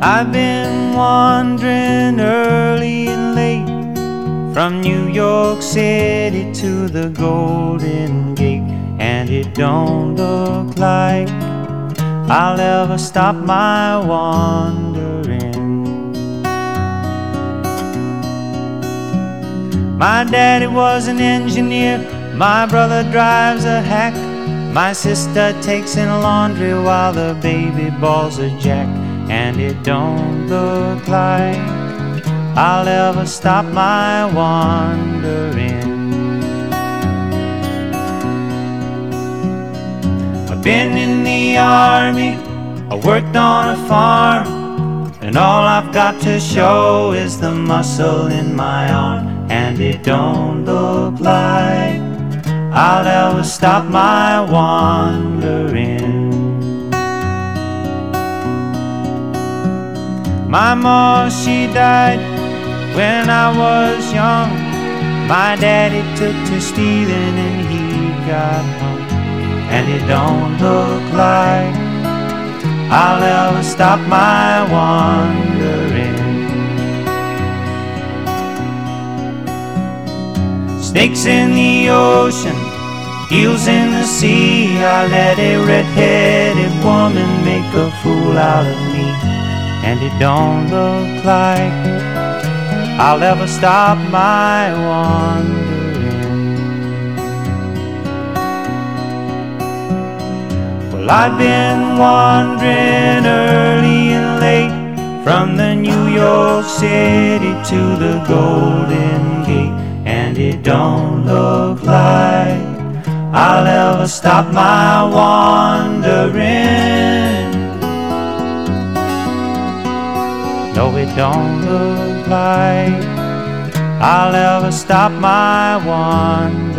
I've been wandering early and late from New York City to the Golden Gate, and it don't look like I'll ever stop my wandering. My daddy was an engineer, my brother drives a hack, my sister takes in laundry while the baby balls a jack, and it don't look like I'll ever stop my wandering. I've been in the army, I worked on a farm, and all I've got to show is the muscle in my arm, and it don't look like I'll ever stop my wandering. My ma, she died when I was young. My daddy took to stealing and he got hung, and it don't look like I'll ever stop my wandering. Snakes in the ocean, eels in the sea, I let a red-headed woman make a fool out of me, and it don't look like I'll ever stop my wandering. Well, I've been wandering early and late from the New York City to the Golden Gate, and it don't look like I'll ever stop my wandering. No, it don't look like I'll ever stop my wandering.